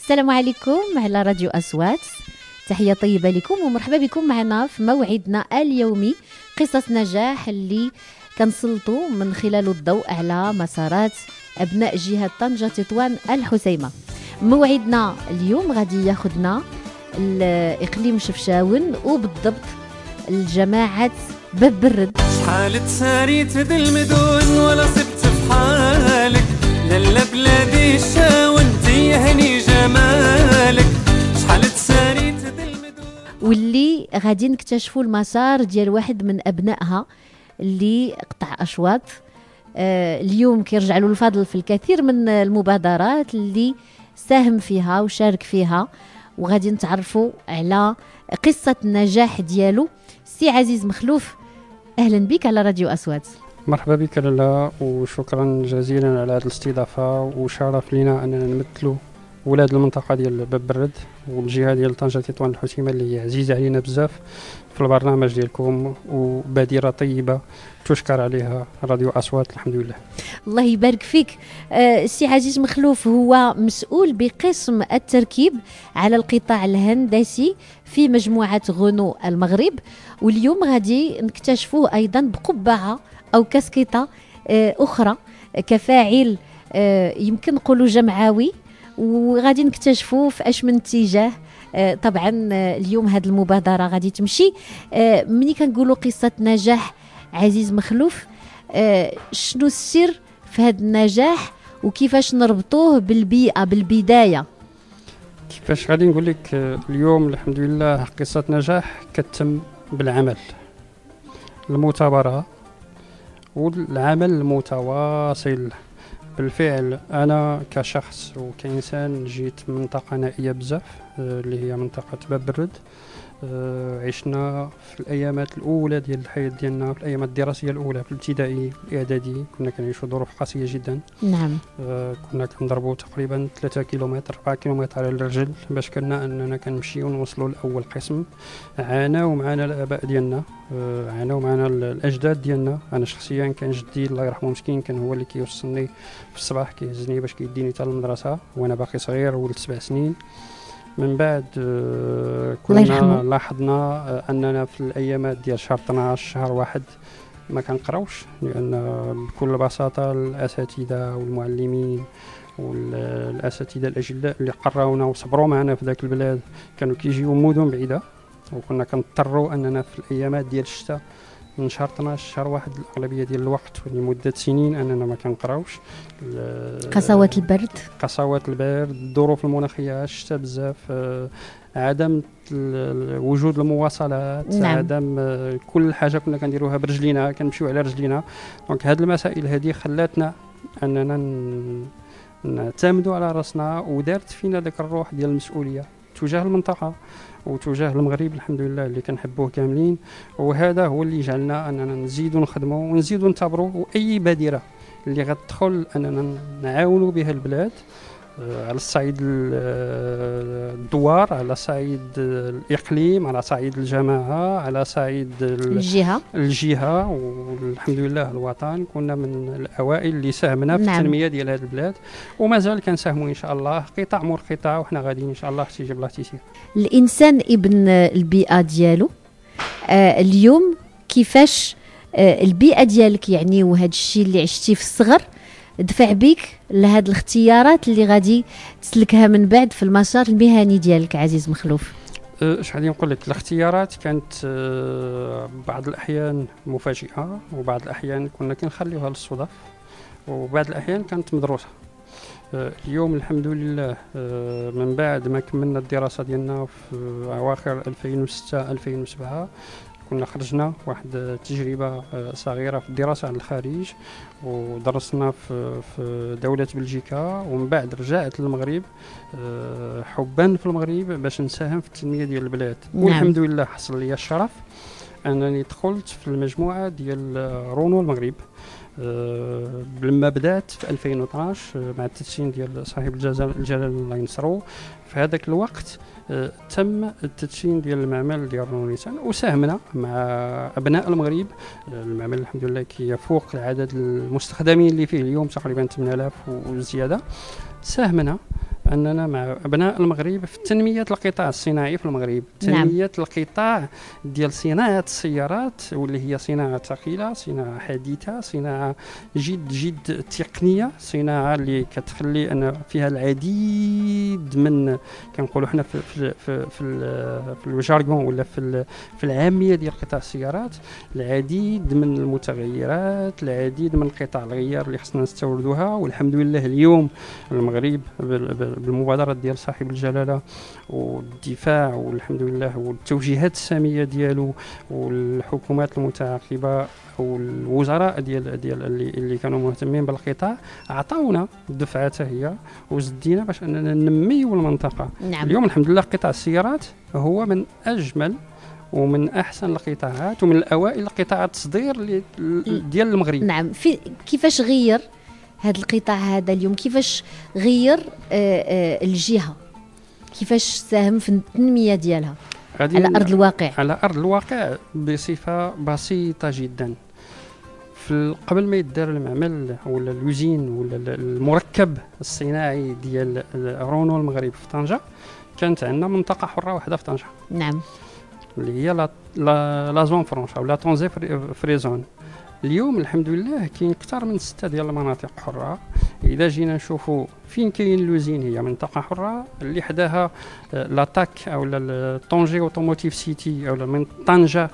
السلام عليكم على راديو أصوات. تحية طيبة لكم ومرحبا بكم معنا في موعدنا اليومي قصص نجاح اللي كنسلطوا من خلاله الضوء على مسارات أبناء جهة طنجة تطوان الحسيمة. موعدنا اليوم غادي ياخدنا الإقليم شفشاون وبالضبط الجماعة باب برد. شحال تساريت ذي المدن ولا صبت في حالك لالا بلادي الشاون تيهني جمالك. شحال تساريت ذي المدن واللي غادي نكتشفوا المسار ديال واحد من أبنائها اللي قطع أشواط. اليوم كيرجع له الفضل في الكثير من المبادرات اللي ساهم فيها وشارك فيها، وغادي نتعرفوا على قصة النجاح ديالو. سي عزيز مخلوف، أهلا بك على راديو أصوات. مرحبا بك لالا، وشكرا جزيلا على هذه الاستضافة، وشرف لنا أننا نمثلوا ولاد المنطقة ديال باب برد والجهة ديال طنجة تطوان الحسيمة اللي هي عزيزة علينا بزاف في البرنامج ديالكم، وبادرة طيبة تشكر عليها راديو أصوات. الحمد لله. الله يبارك فيك. سي عزيز مخلوف هو مسؤول بقسم التركيب على القطاع الهندسي في مجموعة غونو المغرب، واليوم غادي نكتشفوه أيضا بقبعة أو كاسكيطة أخرى كفاعل يمكن نقولوا جمعوي، وغادي نكتشفوا في اش من اتجاه. طبعا اليوم هذه المبادره غادي تمشي. ملي كنقولوا قصه نجاح عزيز مخلوف، شنو السر في هذا النجاح وكيفاش نربطوه بالبيئه بالبدايه؟ كيفاش غادي نقول لك، اليوم الحمد لله قصة نجاح كتم بالعمل، المثابرة والعمل المتواصل. بالفعل أنا كشخص وكإنسان جيت من منطقة نائية بزاف اللي هي منطقة باب برد. عشنا في الأيامات الأولى ديال الحياة ديالنا، في الأيامات الدراسية الأولى في الابتدائي الإعدادي، كنا كنعيشوا ظروف قاسية جدا. نعم. كنا كنضربوا تقريبا 3 كيلومتر 4 كيلومتر على الرجل باش كنا أننا كنمشيو ونوصلوا لأول قسم. عاناو معنا الآباء ديالنا، عاناو معنا الأجداد ديالنا. أنا شخصيا كان جدي الله يرحمه مسكين كان هو اللي كيوصلني في الصباح، كيهزني باش كيديني حتى للمدرسة وأنا باقي صغير ولد 7 سنين. من بعد كنا لاحظنا أننا في الأيامات ديال شهر 12 شهر 1 ما كنقراوش، لأن بكل بساطة الأساتذة والمعلمين والأساتذة الأجلاء اللي قراونا وصبروا معنا في ذاك البلاد كانوا كيجيو مدن بعيدة، وكنا كنضطروا أننا في الأيامات ديال الشتاء من شهر 12 شهر 1 الأغلبية ديال الوقت لمدة سنين أننا ما كنقراوش. قساوة البرد، الظروف المناخية، الشتاء بزاف، عدم وجود المواصلات. نعم. عدم كل حاجة كنا كنديروها برجلينا، كنمشيو على رجلينا. دونك هاد المسائل هذه خلاتنا أننا نعتمدوا على راسنا، ودارت فينا ذاك الروح ديال المسؤولية تجاه المنطقة وتجاه المغرب الحمد لله اللي كنحبوه كاملين. وهذا هو اللي جعلنا أننا نزيدوا نخدموا ونزيدوا نتابروا، وأي بادرة اللي غتدخل أننا نعاونوا بها البلاد على الصعيد الدوار، على صعيد الإقليم، على صعيد الجماعة، على صعيد الجهة والحمد لله الوطن. كنا من الأوائل اللي ساهمنا في التنمية ديال هذه البلاد، ومازال كنساهموا إن شاء الله قطاع مور قطاع، وحنا غاديين إن شاء الله تيجيب الله تيسير. الإنسان ابن البيئة ديالو. اليوم كيفاش البيئة ديالك يعني وهذا الشيء اللي عشتي في الصغر دفع بيك لهاد الاختيارات اللي غادي تسلكها من بعد في المسار المهني ديالك عزيز مخلوف؟ اش غادي نقول لك، الاختيارات كانت بعض الأحيان مفاجئة، وبعض الأحيان كنا كنخليوها للصدف، وبعض الأحيان كانت مدروسة. اليوم الحمد لله من بعد ما كملنا الدراسة ديالنا في أواخر 2006 2007 كنا خرجنا واحد التجربة صغيرة في الدراسة على الخارج، ودرسنا في دولة بلجيكا، ومن بعد رجعت للمغرب حبا في المغرب باش نساهم في التنمية ديال البلاد. نعم. والحمد لله حصل لي الشرف أنني دخلت في المجموعة ديال رونو المغرب. لما بدات في 2012 مع التدشين ديال صاحب الجلالة الله ينصرو، في هذاك الوقت تم التدشين ديال المعمل ديال رونو نيسان، وساهمنا مع ابناء المغرب. المعمل الحمد لله كيفوق عدد المستخدمين اللي فيه اليوم تقريبا 8000 وزياده. ساهمنا باننا مع ابناء المغرب في تنميه القطاع الصناعي في المغرب، تنميه القطاع ديال صناعه السيارات، واللي هي صناعه ثقيله، صناعه حديثه، صناعه جد تقنيه، صناعه اللي كتخلي ان فيها العديد من كنقولوا حنا في الجارغون ولا في العاميه ديال قطاع السيارات، العديد من المتغيرات، العديد من قطع الغيار اللي خصنا نستوردوها. والحمد لله اليوم المغرب بالمبادرات ديال صاحب الجلاله والدفاع والحمد لله والتوجيهات الساميه ديالو والحكومات المتعاقبه والوزراء ديال اللي كانوا مهتمين بالقطاع عطاونا الدفعه هي وزدينا باش اننا ننميو المنطقه. نعم. اليوم الحمد لله قطاع السيارات هو من اجمل ومن احسن القطاعات ومن الاوائل قطاع التصدير ديال المغرب. نعم. كيفاش غير هذا القطاع هذا اليوم، كيفاش غير الجهه، كيفاش ساهم في التنميه ديالها على ارض الواقع؟ على ارض الواقع بصفه بسيطه جدا. قبل ما يدار المعمل ولا اليوزين ولا المركب الصناعي ديال رونو المغرب في طنجه، كانت عندنا منطقه حره واحده في طنجه. نعم. اللي هي لا زون فرونش او لا طونزي فريزون. اليوم الحمد لله كاين اكثر من 6 ديال المناطق حره. اذا جينا نشوفوا فين كاين لوزين هي منطقه حره، اللي حداها لاتاك او طونجي اوتوموتيف سيتي او من طنجه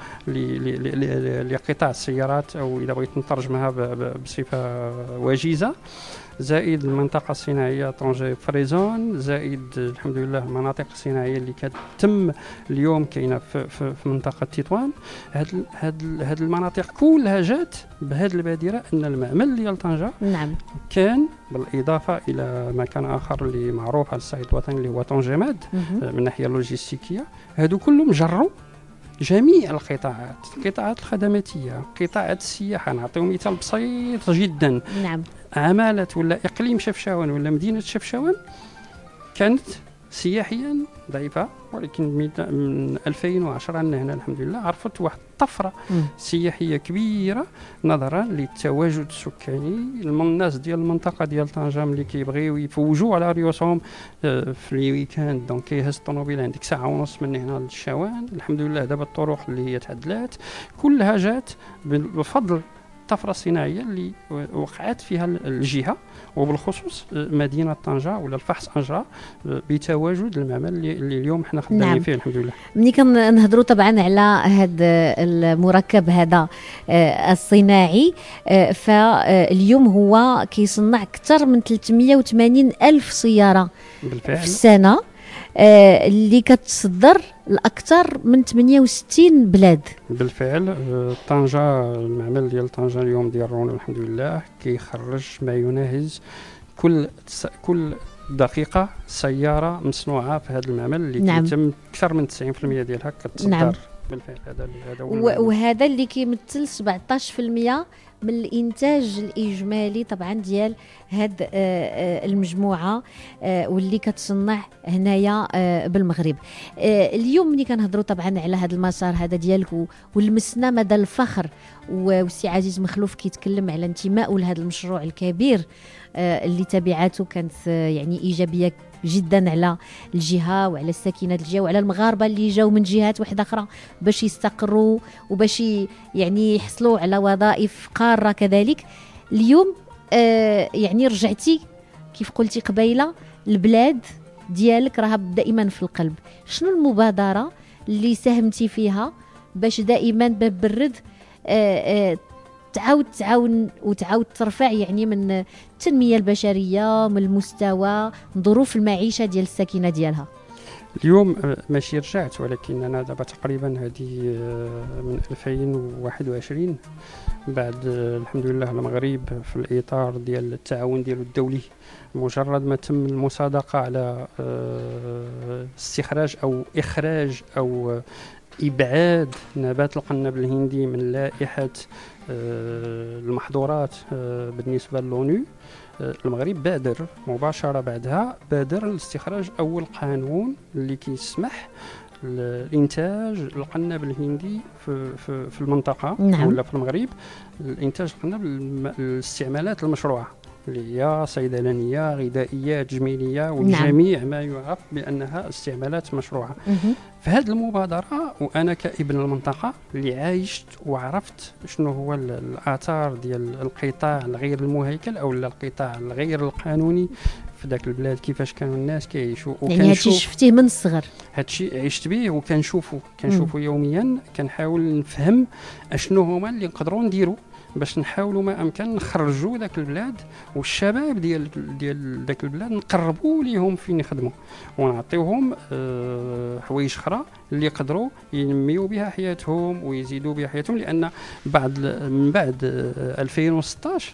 لقطاع السيارات، او اذا بغيت نترجمها بصفه وجيزه، زائد المنطقه الصناعيه طنجة فريزون، زائد الحمد لله المناطق الصناعيه اللي كتتم اليوم كاينه في منطقه تطوان. هاد المناطق كلها جات بهذه البادره ان المعمل ديال طنجه نعم كان بالاضافه الى مكان اخر اللي معروف على الصعيد الوطني اللي هو طنجماد من الناحيه اللوجستيكيه. هادو كلهم جروا جميع القطاعات الخدماتيه، قطاعات السياحه. نعطيو مثال بسيط جدا. نعم. عمالة ولا اقليم شفشاون ولا مدينه شفشاون كانت سياحيا ضعيفه، ولكن من 2010 هنا الحمد لله عرفت واحد الطفره سياحيه كبيره نظرا للتواجد السكاني. الناس ديال المنطقه ديال طنجه ملي كيبغيو يفوجوا على ريوسهم في الويكاند دونك كيهز الطوموبيل عندك ساعه ونص من هنا للشوان. الحمد لله دابا الطرق اللي هي تعدلات كلها جات بفضل الطفره الصناعيه اللي وقعت فيها الجهه، وبالخصوص مدينه طنجه ولا الفحص اجرى بتواجد المعمل اللي اليوم حنا خدامين نعم. فيه الحمد لله. ملي كنهضروا طبعا على هذا المركب هذا الصناعي، فاليوم هو كيصنع اكثر من 380 الف سياره بالفعل في السنه، اللي كتصدر لاكثر من 68 بلاد. بالفعل طنجه المعمل ديال طنجه اليوم ديال رونو الحمد لله كيخرج ما يناهز كل دقيقه سياره مصنوعه في هذا المعمل اللي نعم. كيتم اكثر من 90% ديالها كتصدر. نعم. بالفعل هذا وهذا اللي كيمثل 17% من الانتاج الاجمالي طبعا ديال هاد المجموعه واللي كتصنع هنايا بالمغرب. اليوم ملي كنهضروا طبعا على هذا المسار هذا ديالك ولمسنا مدى الفخر، والسي عزيز مخلوف كيتكلم على انتمائه لهذا المشروع الكبير اللي تبعاته كانت يعني ايجابيه جدا على الجهه وعلى الساكنه الجهه وعلى المغاربه اللي جاوا من جهات واحده اخرى باش يستقروا وباش يعني يحصلوا على وظائف قاره كذلك. اليوم يعني رجعتي كيف قلتي قبيله البلاد ديالك راها دائما في القلب. شنو المبادره اللي ساهمتي فيها باش دائما باب الرد تعاون وتعاود ترفع يعني من التنميه البشريه، من المستوى، من ظروف المعيشه ديال الساكنه ديالها؟ اليوم ماشي رجعت، ولكن انا دابا تقريبا هذه من 2021 بعد الحمد لله المغرب في الاطار ديال التعاون ديالو الدولي، مجرد ما تم المصادقه على استخراج او اخراج او ابعاد نبات القنب الهندي من لائحه المحظورات بالنسبه للونو، المغرب بادر مباشره بعدها لاستخراج اول قانون اللي كيسمح الانتاج القنب الهندي في المنطقه. نعم. ولا في المغرب الانتاج القنب الاستعمالات المشروعه، اللي هي صيدلانية، غذائية، تجميلية، والجميع ما يعرف بأنها استعمالات مشروعة. في هذه المبادرة وأنا كابن المنطقة اللي عايشت وعرفت شنو هو الآثار ديال القطاع الغير المهيكل أو القطاع الغير القانوني في ذاك البلاد، كيفاش كانوا الناس كيعيشوا. يعني هادشي شفتيه من الصغر؟ هادشي عشت به وكنشوفه يوميا. كنحاول نفهم اشنو هما اللي نقدروا نديروا باش نحاولوا ما امكن نخرجوا ذاك البلاد والشباب ديال ذاك البلاد نقربوا ليهم فين يخدموا ونعطيوهم حوايج اخرى اللي يقدروا ينميوا بها حياتهم ويزيدوا بها حياتهم. لان من بعد 2016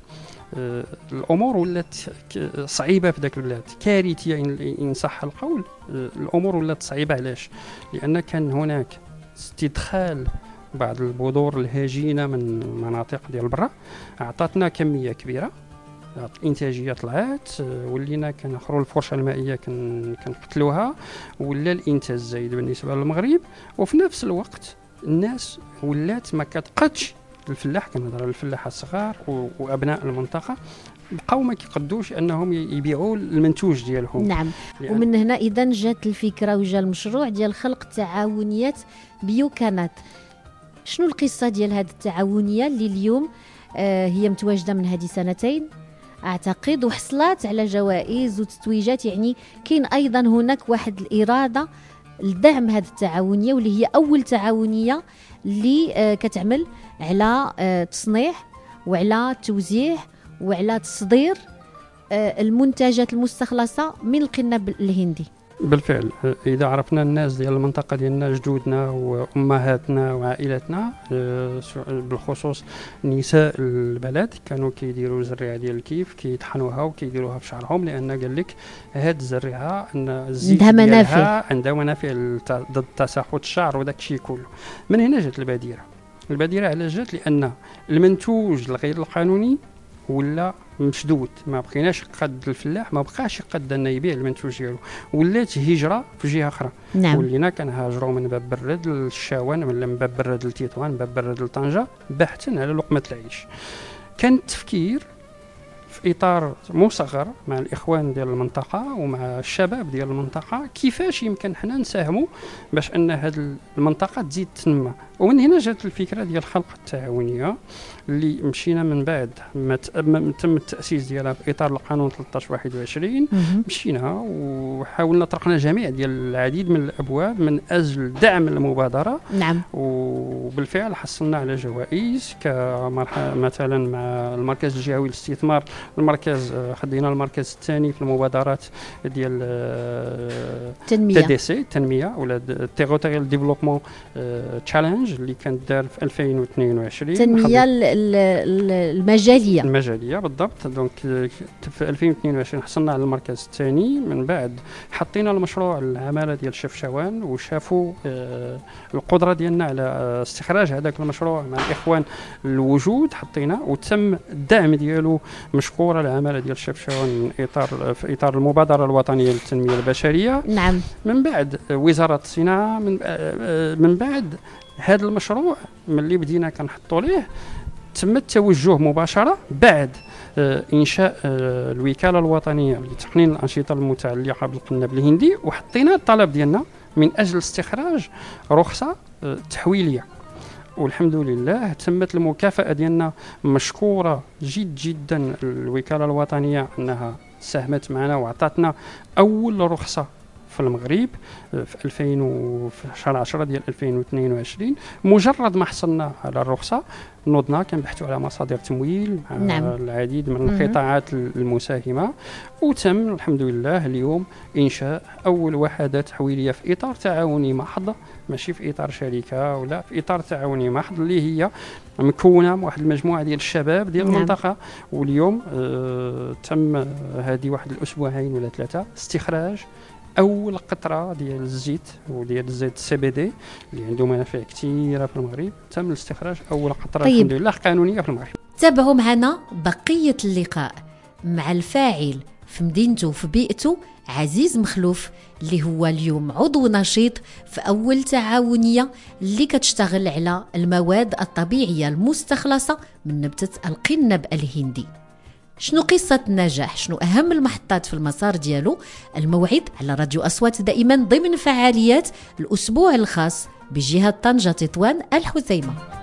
الامور ولات صعيبه في ذاك البلاد، كارثيه ان صح القول. الامور ولات صعيبه. علاش؟ لان كان هناك استدخال بعض البذور الهجينه من مناطق ديال برا، اعطتنا كميه كبيره، الانتاجيه طلعت، ولينا كنخروا الفرشه المائيه كنقتلوها، ولا الانتاج زايد بالنسبه للمغرب. وفي نفس الوقت الناس ولات ما كتقدش الفلاح، كنهضر على الفلاحه الصغار وابناء المنطقه، بقاو ما كيقدوش انهم يبيعوا المنتوج ديالهم. نعم. ومن هنا اذا جات الفكره وجا المشروع ديال خلق تعاونيات بيوكانات. شنو القصه ديال هذه التعاونيه اللي اليوم هي متواجده من هذه سنتين اعتقد، وحصلت على جوائز وتتويجات؟ يعني كاين ايضا هناك واحد الاراده لدعم هذه التعاونيه، واللي هي اول تعاونيه اللي كتعمل على تصنيع وعلى توزيع وعلى تصدير المنتجات المستخلصه من القنب الهندي. بالفعل اذا عرفنا الناس ديال المنطقه ديالنا، جدودنا وامهاتنا وعائلاتنا، بالخصوص نساء البلد، كانوا كيديروا الزريعه ديال الكيف، كيطحنوها وكيديروها في شعرهم، لان قال لك هاد الزريعه ان الزيت عندها منافع ضد تساقط الشعر وداك الشيء كله. من هنا جات البديره. علاش جات؟ لان المنتوج الغير القانوني ولا مشدود، ما بقيناش قد الفلاح، ما بقاش قد انه يبيع المنتوج ديالو، ولات هجره في جهه اخرى. نعم. ولينا كنهاجروا من باب برد للشاون، من باب برد لتطوان، من باب برد لطنجه، بحثا على لقمه العيش. كان التفكير في اطار مصغر مع الاخوان ديال المنطقه ومع الشباب ديال المنطقه، كيفاش يمكن حنا نساهموا باش ان هذه المنطقه تزيد تنمى. ومن هنا جات الفكره ديال خلق التعاونيه اللي مشينا من بعد ما تم التاسيس ديالها في اطار القانون 13/21. مشينا وحاولنا طرقنا جميع ديال العديد من الابواب من اجل دعم المبادره. نعم. وبالفعل حصلنا على جوائز مثلا مع المركز الجهوي للاستثمار، المركز خدينا المركز الثاني في المبادرات ديال التنميه ولا تيغوتيريال ديفلوبمون تشالنج اللي كانت دار في 2022. التنميه المجاليه بالضبط. دونك في 2022 حصلنا على المركز الثاني. من بعد حطينا المشروع العماله ديال شفشاوان، وشافوا القدره ديالنا على استخراج هذاك المشروع مع الاخوان الوجود، حطينا وتم الدعم ديالو مشكوره العماله ديال شفشاوان في اطار المبادره الوطنيه للتنميه البشريه. نعم. من بعد وزاره الصناعه، من بعد هذا المشروع ملي بدينا كنحطوا ليه، تم التوجه مباشره بعد انشاء الوكاله الوطنيه لتقنين الانشطه المتعلقه بالقنب الهندي، وحطينا الطلب ديالنا من اجل استخراج رخصه تحويليه. والحمد لله تمت المكافاه ديالنا، مشكوره جدا الوكاله الوطنيه انها ساهمت معنا وعطاتنا اول رخصه في المغرب في شهر 10 ديال 2022. مجرد ما حصلنا على الرخصه نوضنا كنبحثوا على مصادر تمويل مع نعم. العديد من القطاعات المساهمه، وتم الحمد لله اليوم انشاء اول وحدات تحويليه في اطار تعاوني محض، ماشي في اطار شركه ولا في اطار تعاوني محض، اللي هي مكونه من واحد المجموعه ديال الشباب ديال المنطقه. واليوم تم هذه واحد الاسبوعين ولا 3 استخراج اول قطره ديال الزيت وديال الزيت السي بي دي اللي عنده منافع كثيره في المغرب. تم الاستخراج اول قطره طيب. الحمد لله قانونيه في المغرب. تابعوا معنا بقيه اللقاء مع الفاعل في مدينته وفي بيئته عزيز مخلوف، اللي هو اليوم عضو نشيط في اول تعاونيه اللي كتشتغل على المواد الطبيعيه المستخلصه من نبته القنب الهندي. شنو قصة النجاح؟ شنو أهم المحطات في المسار ديالو؟ الموعد على راديو أصوات دائما ضمن فعاليات الأسبوع الخاص بجهة طنجة تطوان الحثيمة.